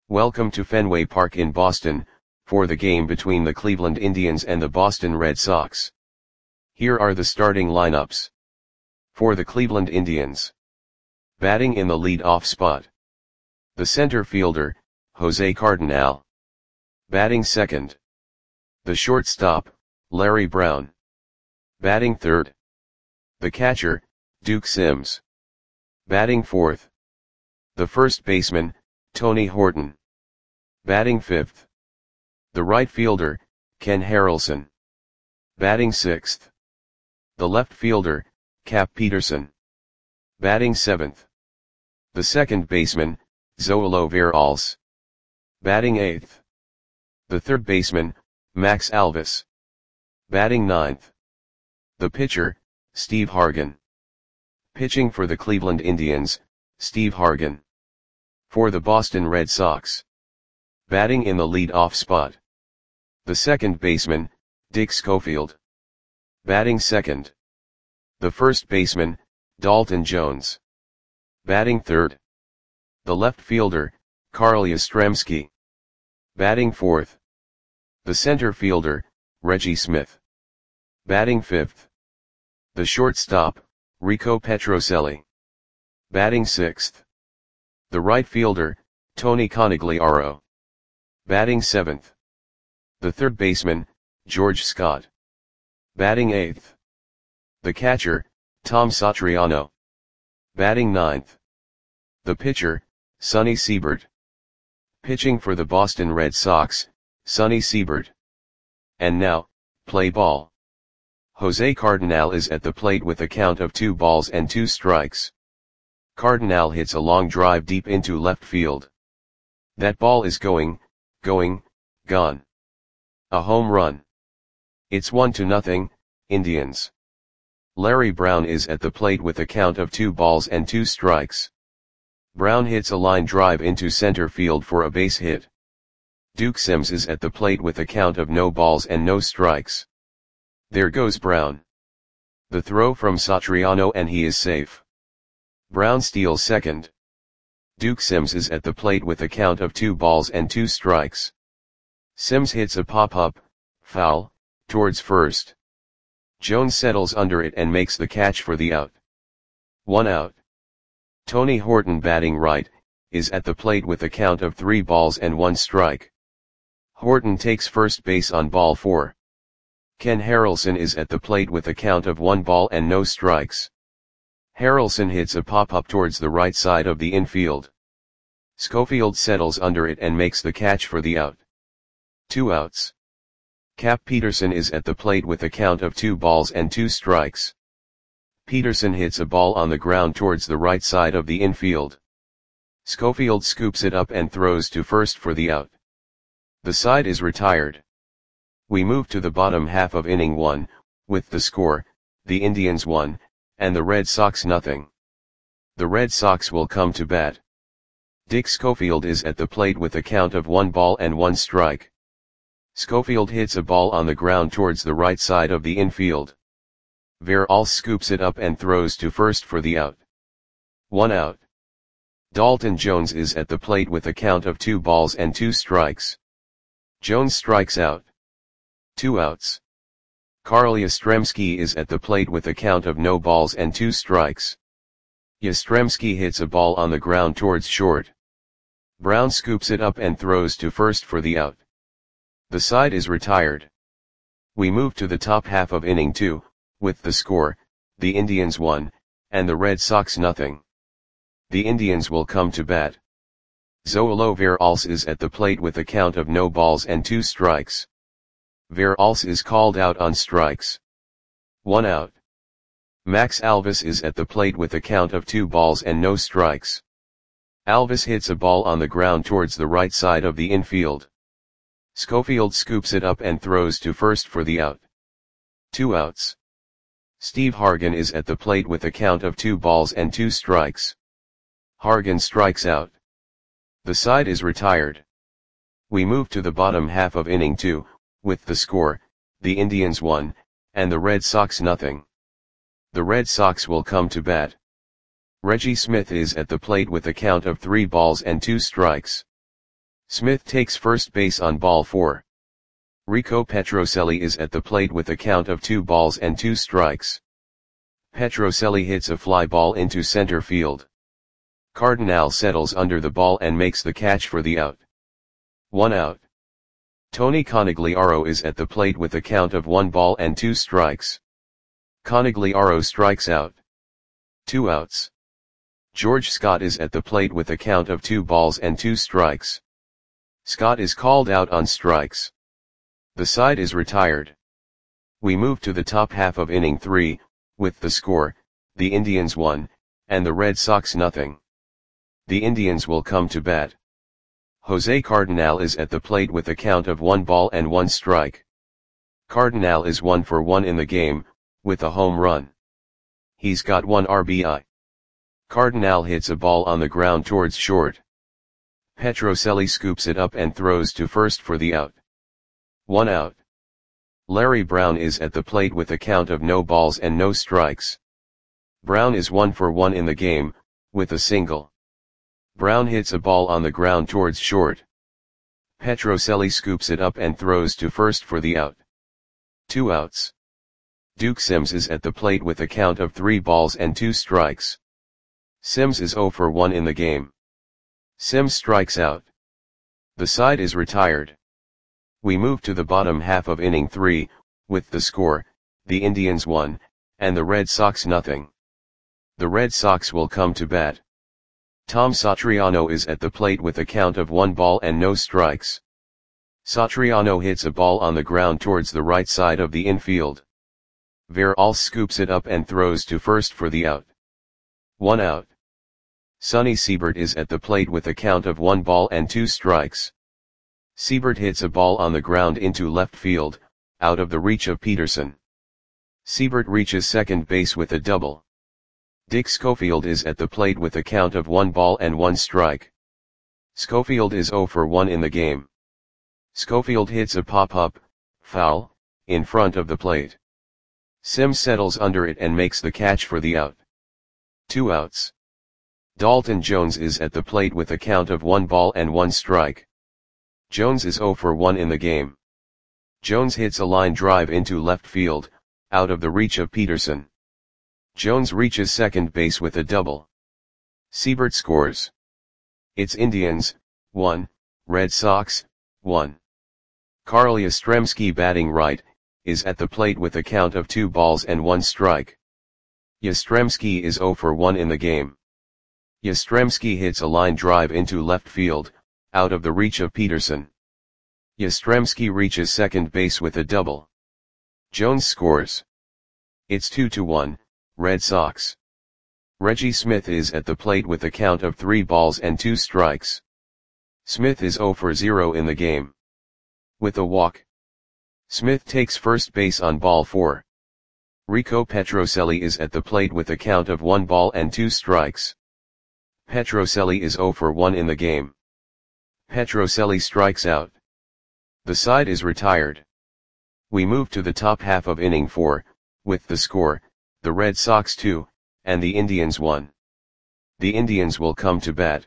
Welcome to Fenway Park in Boston, for the game between the Cleveland Indians and the Boston Red Sox. Here are the starting lineups. For the Cleveland Indians. Batting in the lead-off spot. The center fielder, Jose Cardinal. Batting second. The shortstop, Larry Brown. Batting third. The catcher, Duke Sims. Batting fourth. The first baseman, Tony Horton. Batting fifth. The right fielder, Ken Harrelson. Batting sixth. The left fielder, Cap Peterson. Batting seventh. The second baseman, Zoilo Veralce. Batting eighth. The third baseman, Max Alvis. Batting ninth. The pitcher, Steve Hargan. Pitching for the Cleveland Indians, Steve Hargan. For the Boston Red Sox. Batting in the lead-off spot. The second baseman, Dick Schofield. Batting second. The first baseman, Dalton Jones. Batting third. The left fielder, Carl Yastrzemski. Batting fourth. The center fielder, Reggie Smith. Batting fifth. The shortstop, Rico Petrocelli. Batting sixth. The right fielder, Tony Conigliaro. Batting seventh. The third baseman, George Scott. Batting eighth. The catcher, Tom Satriano. Batting ninth. The pitcher, Sonny Siebert. Pitching for the Boston Red Sox, Sonny Siebert. And now, play ball. Jose Cardinal is at the plate with a count of 2-2. Cardinal hits a long drive deep into left field. That ball is gone. A home run. It's 1-0, Indians. Larry Brown is at the plate with a count of 2-2. Brown hits a line drive into center field for a base hit. Duke Sims is at the plate with a count of 0-0. There goes Brown. The throw from Satriano and he is safe. Brown steals second. Duke Sims is at the plate with a count of 2-2. Sims hits a pop-up, foul, towards first. Jones settles under it and makes the catch for the out. 1 out. Tony Horton, batting right, is at the plate with a count of 3-1. Horton takes first base on ball 4. Ken Harrelson is at the plate with a count of 1-0. Harrelson hits a pop-up towards the right side of the infield. Schofield settles under it and makes the catch for the out. 2 outs. Cap Peterson is at the plate with a count of 2-2. Peterson hits a ball on the ground towards the right side of the infield. Schofield scoops it up and throws to first for the out. The side is retired. We move to the bottom half of inning 1, with the score, the Indians 1, and the Red Sox 0. The Red Sox will come to bat. Dick Schofield is at the plate with a count of 1-1. Schofield hits a ball on the ground towards the right side of the infield. Veralce scoops it up and throws to first for the out. 1 out. Dalton Jones is at the plate with a count of 2-2. Jones strikes out. 2 outs. Carl Yastrzemski is at the plate with a count of 0-2. Yastrzemski hits a ball on the ground towards short. Brown scoops it up and throws to first for the out. The side is retired. We move to the top half of inning 2, with the score, the Indians 1, and the Red Sox 0. The Indians will come to bat. Zoilo Veralce is at the plate with a count of 0-2. Veralce is called out on strikes. 1 out. Max Alvis is at the plate with a count of 2-0. Alvis hits a ball on the ground towards the right side of the infield. Schofield scoops it up and throws to first for the out. 2 outs. Steve Hargan is at the plate with a count of 2-2. Hargan strikes out. The side is retired. We move to the bottom half of inning 2, with the score, the Indians 1, and the Red Sox 0. The Red Sox will come to bat. Reggie Smith is at the plate with a count of 3-2. Smith takes first base on ball 4. Rico Petrocelli is at the plate with a count of 2 balls and 2 strikes. Petrocelli hits a fly ball into center field. Cardinal settles under the ball and makes the catch for the out. 1 out. Tony Conigliaro is at the plate with a count of 1 ball and 2 strikes. Conigliaro strikes out. 2 outs. George Scott is at the plate with a count of 2 balls and 2 strikes. Scott is called out on strikes. The side is retired. We move to the top half of inning 3, with the score, the Indians 1, and the Red Sox nothing. The Indians will come to bat. Jose Cardinal is at the plate with a count of 1 ball and 1 strike. Cardinal is 1 for 1 in the game, with a home run. He's got 1 RBI. Cardinal hits a ball on the ground towards short. Petrocelli scoops it up and throws to first for the out. 1 out. Larry Brown is at the plate with a count of no balls and no strikes. Brown is 1 for 1 in the game, with a single. Brown hits a ball on the ground towards short. Petrocelli scoops it up and throws to first for the out. 2 outs. Duke Sims is at the plate with a count of 3 balls and 2 strikes. Sims is 0 for 1 in the game. Sims strikes out. The side is retired. We move to the bottom half of inning 3, with the score, the Indians 1, and the Red Sox nothing. The Red Sox will come to bat. Tom Satriano is at the plate with a count of 1 ball and no strikes. Satriano hits a ball on the ground towards the right side of the infield. Veralce scoops it up and throws to first for the out. 1 out. Sonny Siebert is at the plate with a count of 1 ball and 2 strikes. Siebert hits a ball on the ground into left field, out of the reach of Peterson. Siebert reaches second base with a double. Dick Schofield is at the plate with a count of 1 ball and 1 strike. Schofield is 0 for 1 in the game. Schofield hits a pop-up, foul, in front of the plate. Sims settles under it and makes the catch for the out. 2 outs. Dalton Jones is at the plate with a count of 1 ball and 1 strike. Jones is 0 for 1 in the game. Jones hits a line drive into left field, out of the reach of Peterson. Jones reaches second base with a double. Siebert scores. It's Indians, 1, Red Sox, 1. Carl Yastrzemski batting right, is at the plate with a count of 2 balls and 1 strike. Yastrzemski is 0 for 1 in the game. Yastrzemski hits a line drive into left field, out of the reach of Peterson. Yastrzemski reaches second base with a double. Jones scores. It's 2-1, Red Sox. Reggie Smith is at the plate with a count of 3 balls and 2 strikes. Smith is 0 for 0 in the game. With a walk. Smith takes first base on ball 4. Rico Petrocelli is at the plate with a count of 1 ball and 2 strikes. Petrocelli is 0 for 1 in the game. Petrocelli strikes out. The side is retired. We move to the top half of inning 4, with the score, the Red Sox 2, and the Indians 1. The Indians will come to bat.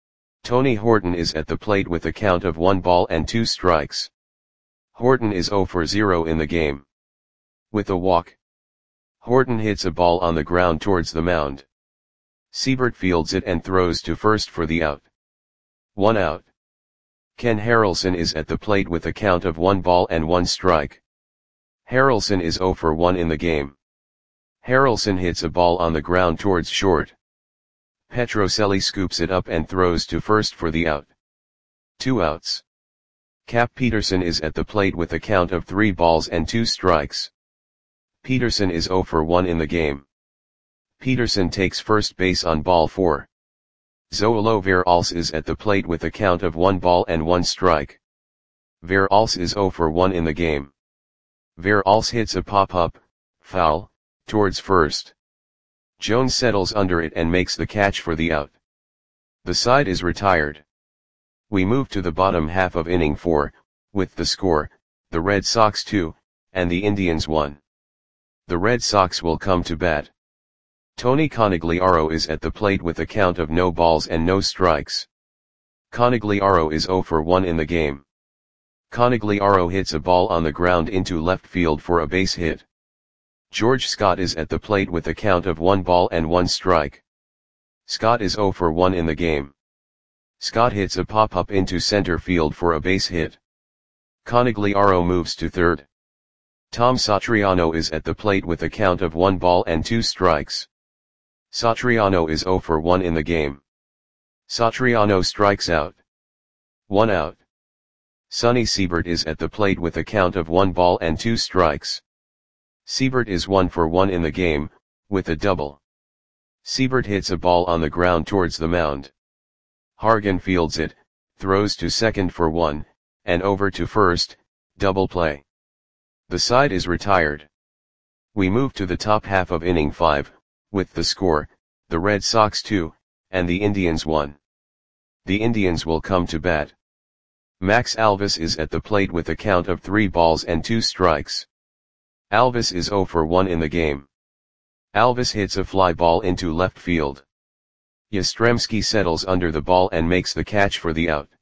Tony Horton is at the plate with a count of 1 ball and 2 strikes. Horton is 0 for 0 in the game. With a walk. Horton hits a ball on the ground towards the mound. Siebert fields it and throws to first for the out. 1 out. Ken Harrelson is at the plate with a count of 1 ball and 1 strike. Harrelson is 0 for 1 in the game. Harrelson hits a ball on the ground towards short. Petrocelli scoops it up and throws to first for the out. 2 outs. Cap Peterson is at the plate with a count of 3 balls and 2 strikes. Peterson is 0 for 1 in the game. Peterson takes first base on ball 4. Zoilo Veralce is at the plate with a count of 1 ball and 1 strike. Veralce is 0 for 1 in the game. Veralce hits a pop-up, foul, towards first. Jones settles under it and makes the catch for the out. The side is retired. We move to the bottom half of inning 4, with the score, the Red Sox 2, and the Indians 1. The Red Sox will come to bat. Tony Conigliaro is at the plate with a count of no balls and no strikes. Conigliaro is 0 for 1 in the game. Conigliaro hits a ball on the ground into left field for a base hit. George Scott is at the plate with a count of 1 ball and 1 strike. Scott is 0 for 1 in the game. Scott hits a pop-up into center field for a base hit. Conigliaro moves to third. Tom Satriano is at the plate with a count of 1 ball and 2 strikes. Satriano is 0 for 1 in the game. Satriano strikes out. 1 out. Sonny Siebert is at the plate with a count of 1 ball and 2 strikes. Siebert is 1 for 1 in the game, with a double. Siebert hits a ball on the ground towards the mound. Hargan fields it, throws to second for 1, and over to first, double play. The side is retired. We move to the top half of inning 5, with the score, the Red Sox 2, and the Indians 1. The Indians will come to bat. Max Alvis is at the plate with a count of 3 balls and 2 strikes. Alvis is 0 for 1 in the game. Alvis hits a fly ball into left field. Yastrzemski settles under the ball and makes the catch for the out.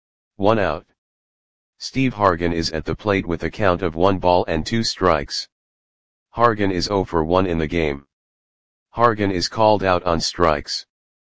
1 out. Steve Hargan is at the plate with a count of 1 ball and 2 strikes. Hargan is 0 for 1 in the game. Hargan is called out on strikes.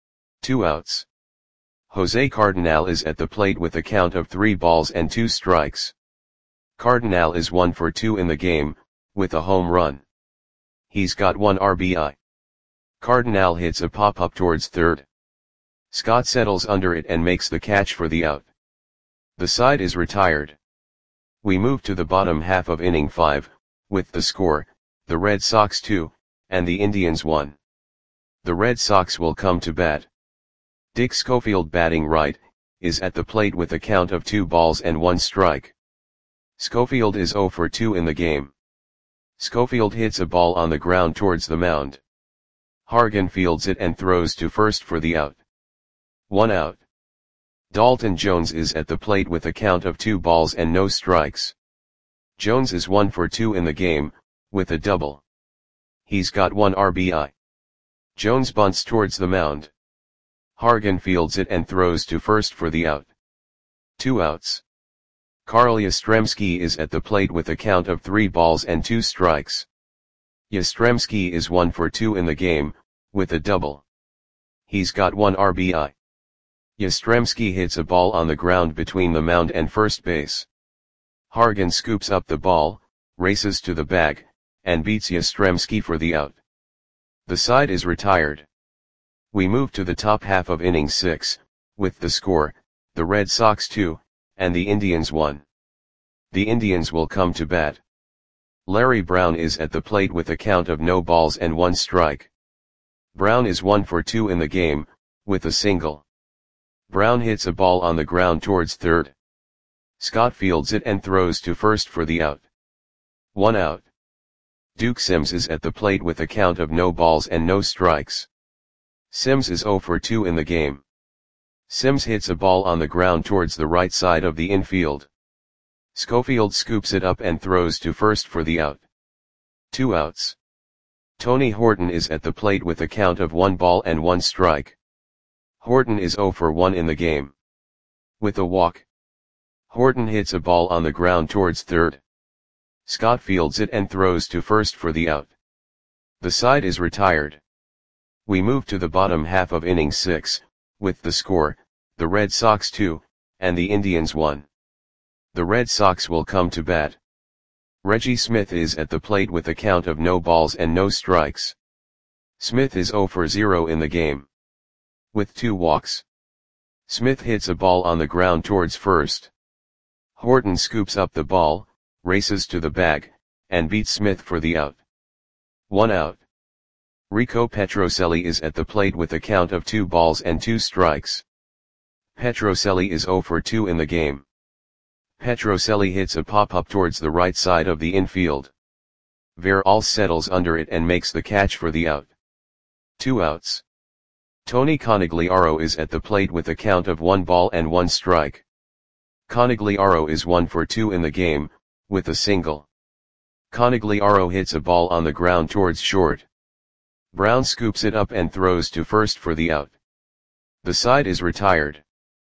2 outs. Jose Cardinal is at the plate with a count of 3 balls and 2 strikes. Cardinal is 1 for 2 in the game, with a home run. He's got 1 RBI. Cardinal hits a pop-up towards third. Scott settles under it and makes the catch for the out. The side is retired. We move to the bottom half of inning 5, with the score, the Red Sox 2, and the Indians 1. The Red Sox will come to bat. Dick Schofield, batting right, is at the plate with a count of 2 balls and 1 strike. Schofield is 0 for 2 in the game. Schofield hits a ball on the ground towards the mound. Hargan fields it and throws to first for the out. 1 out. Dalton Jones is at the plate with a count of 2 balls and no strikes. Jones is 1 for 2 in the game, with a double. He's got 1 RBI. Jones bunts towards the mound. Hargan fields it and throws to first for the out. 2 outs. Carl Yastrzemski is at the plate with a count of 3 balls and 2 strikes. Yastrzemski is 1 for 2 in the game, with a double. He's got 1 RBI. Yastrzemski hits a ball on the ground between the mound and first base. Hargan scoops up the ball, races to the bag, and beats Yastrzemski for the out. The side is retired. We move to the top half of inning 6, with the score, the Red Sox 2, and the Indians 1. The Indians will come to bat. Larry Brown is at the plate with a count of no balls and 1 strike. Brown is 1 for 2 in the game, with a single. Brown hits a ball on the ground towards third. Scott fields it and throws to first for the out. 1 out. Duke Sims is at the plate with a count of no balls and no strikes. Sims is 0 for 2 in the game. Sims hits a ball on the ground towards the right side of the infield. Schofield scoops it up and throws to first for the out. 2 outs. Tony Horton is at the plate with a count of 1 ball and 1 strike. Horton is 0 for 1 in the game. With a walk. Horton hits a ball on the ground towards third. Scott fields it and throws to first for the out. The side is retired. We move to the bottom half of inning 6, with the score, the Red Sox 2, and the Indians 1. The Red Sox will come to bat. Reggie Smith is at the plate with a count of no balls and no strikes. Smith is 0 for 0 in the game. With 2 walks. Smith hits a ball on the ground towards first. Horton scoops up the ball, races to the bag, and beats Smith for the out. 1 out. Rico Petrocelli is at the plate with a count of 2 balls and 2 strikes. Petrocelli is 0 for 2 in the game. Petrocelli hits a pop-up towards the right side of the infield. Veralles settles under it and makes the catch for the out. 2 outs. Tony Conigliaro is at the plate with a count of 1 ball and 1 strike. Conigliaro is 1 for 2 in the game, with a single. Conigliaro hits a ball on the ground towards short. Brown scoops it up and throws to first for the out. The side is retired.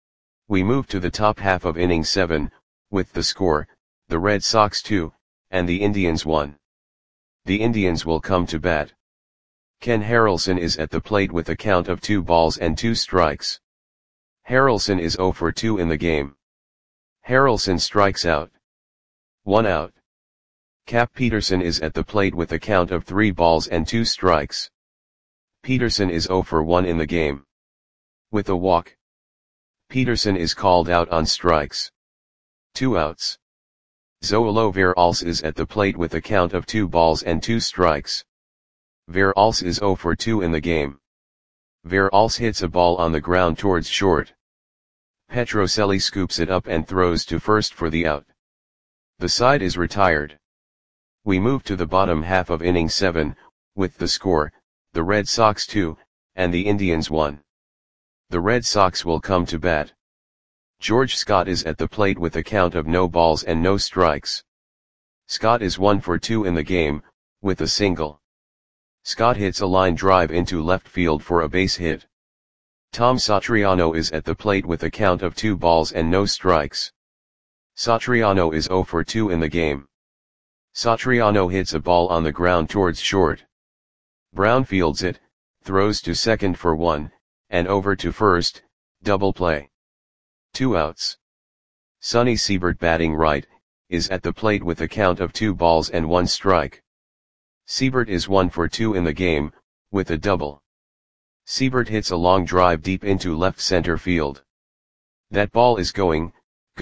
We move to the top half of inning 7, with the score, the Red Sox 2, and the Indians 1. The Indians will come to bat. Ken Harrelson is at the plate with a count of 2 balls and 2 strikes. Harrelson is 0 for 2 in the game. Harrelson strikes out. 1 out. Cap Peterson is at the plate with a count of 3 balls and 2 strikes. Peterson is 0 for 1 in the game. With a walk, Peterson is called out on strikes. 2 outs. Zoilo Veralles is at the plate with a count of 2 balls and 2 strikes. Veralles is 0 for 2 in the game. Veralles hits a ball on the ground towards short. Petrocelli scoops it up and throws to first for the out. The side is retired. We move to the bottom half of inning 7, with the score, the Red Sox 2, and the Indians 1. The Red Sox will come to bat. George Scott is at the plate with a count of no balls and no strikes. Scott is 1 for 2 in the game, with a single. Scott hits a line drive into left field for a base hit. Tom Satriano is at the plate with a count of 2 balls and no strikes. Satriano is 0 for 2 in the game. Satriano hits a ball on the ground towards short. Brown fields it, throws to second for 1, and over to first, double play. 2 outs. Sonny Siebert batting right, is at the plate with a count of 2 balls and 1 strike. Siebert is 1 for 2 in the game, with a double. Siebert hits a long drive deep into left center field. That ball is gone.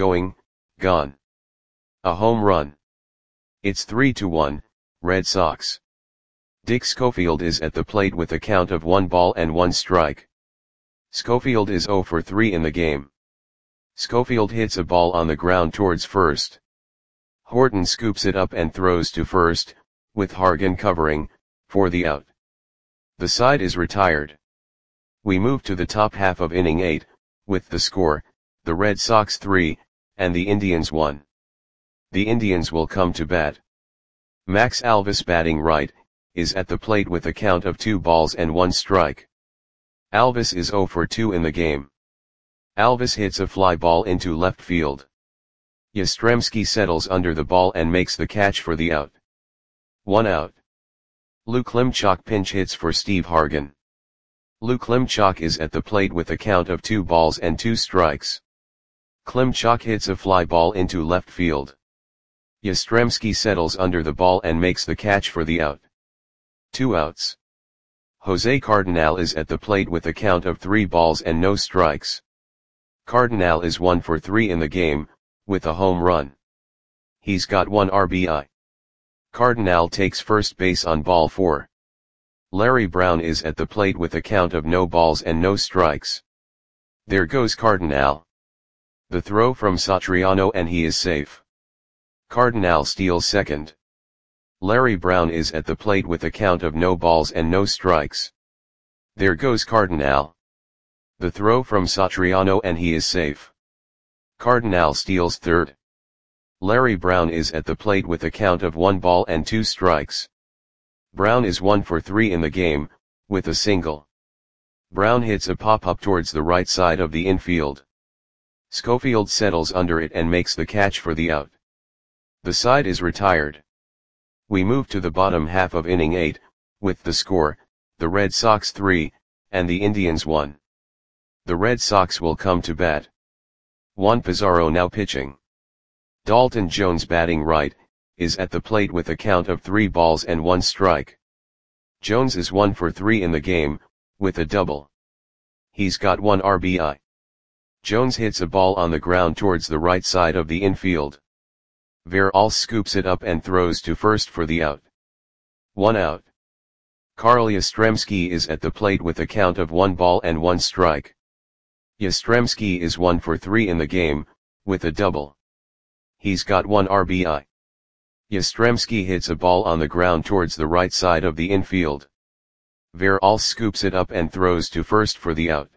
A home run. It's 3-1, Red Sox. Dick Schofield is at the plate with a count of 1 ball and 1 strike. Schofield is 0 for 3 in the game. Schofield hits a ball on the ground towards first. Horton scoops it up and throws to first, with Hargan covering, for the out. The side is retired. We move to the top half of inning 8, with the score, the Red Sox 3, and the Indians 1. The Indians will come to bat. Max Alvis batting right, is at the plate with a count of 2 balls and 1 strike. Alvis is 0 for 2 in the game. Alvis hits a fly ball into left field. Yastrzemski settles under the ball and makes the catch for the out. 1 out. Lou Klimchak pinch hits for Steve Hargan. Lou Klimchak is at the plate with a count of 2 balls and 2 strikes. Klimchak hits a fly ball into left field. Yastrzemski settles under the ball and makes the catch for the out. 2 outs. Jose Cardenal is at the plate with a count of 3 balls and no strikes. Cardenal is 1 for 3 in the game, with a home run. He's got 1 RBI. Cardenal takes first base on ball 4. Larry Brown is at the plate with a count of no balls and no strikes. There goes Cardenal. The throw from Satriano and he is safe. Cardenal steals second. Larry Brown is at the plate with a count of no balls and no strikes. There goes Cardenal. The throw from Satriano and he is safe. Cardenal steals third. Larry Brown is at the plate with a count of 1 ball and 2 strikes. Brown is 1 for 3 in the game, with a single. Brown hits a pop-up towards the right side of the infield. Schofield settles under it and makes the catch for the out. The side is retired. We move to the bottom half of inning 8, with the score, the Red Sox 3, and the Indians 1. The Red Sox will come to bat. Juan Pizarro now pitching. Dalton Jones batting right, is at the plate with a count of 3 balls and 1 strike. Jones is 1 for 3 in the game, with a double. He's got 1 RBI. Jones hits a ball on the ground towards the right side of the infield. Veralles scoops it up and throws to first for the out. 1 out. Carl Yastrzemski is at the plate with a count of 1 ball and 1 strike. Yastrzemski is 1 for 3 in the game, with a double. He's got 1 RBI. Yastrzemski hits a ball on the ground towards the right side of the infield. Veralles scoops it up and throws to first for the out.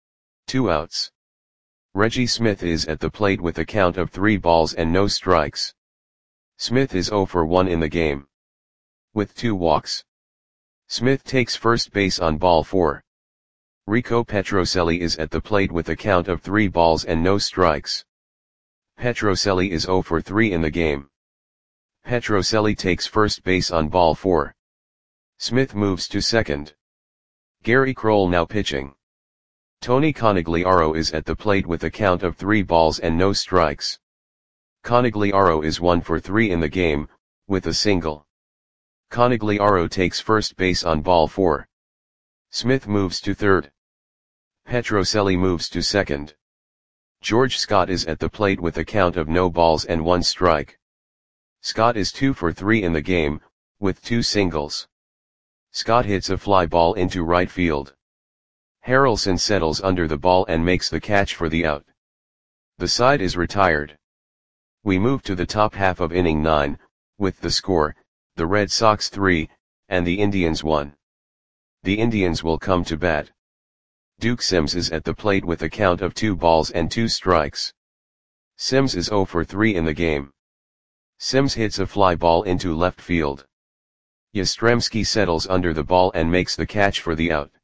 2 outs. Reggie Smith is at the plate with a count of 3 balls and no strikes. Smith is 0 for 1 in the game. With 2 walks. Smith takes first base on ball 4. Rico Petrocelli is at the plate with a count of 3 balls and no strikes. Petrocelli is 0 for 3 in the game. Petrocelli takes first base on ball 4. Smith moves to second. Gary Kroll now pitching. Tony Conigliaro is at the plate with a count of 3 balls and no strikes. Conigliaro is 1 for 3 in the game, with a single. Conigliaro takes first base on ball 4. Smith moves to third. Petrocelli moves to second. George Scott is at the plate with a count of no balls and 1 strike. Scott is 2 for 3 in the game, with 2 singles. Scott hits a fly ball into right field. Harrelson settles under the ball and makes the catch for the out. The side is retired. We move to the top half of inning 9, with the score, the Red Sox 3, and the Indians 1. The Indians will come to bat. Duke Sims is at the plate with a count of 2 balls and 2 strikes. Sims is 0 for 3 in the game. Sims hits a fly ball into left field. Yastrzemski settles under the ball and makes the catch for the out.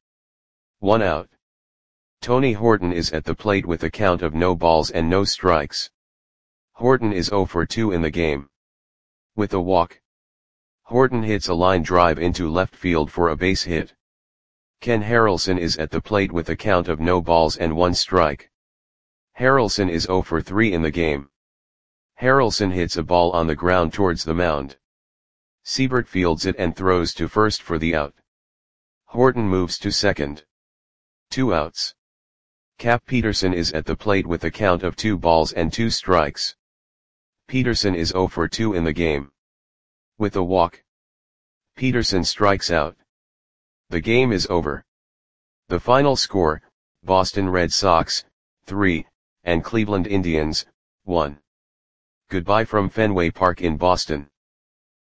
1 out. Tony Horton is at the plate with a count of no balls and no strikes. Horton is 0 for 2 in the game. With a walk. Horton hits a line drive into left field for a base hit. Ken Harrelson is at the plate with a count of no balls and 1 strike. Harrelson is 0 for 3 in the game. Harrelson hits a ball on the ground towards the mound. Siebert fields it and throws to first for the out. Horton moves to second. 2 outs. Cap Peterson is at the plate with a count of 2 balls and 2 strikes. Peterson is 0 for 2 in the game. With a walk. Peterson strikes out. The game is over. The final score, Boston Red Sox, 3, and Cleveland Indians, 1. Goodbye from Fenway Park in Boston.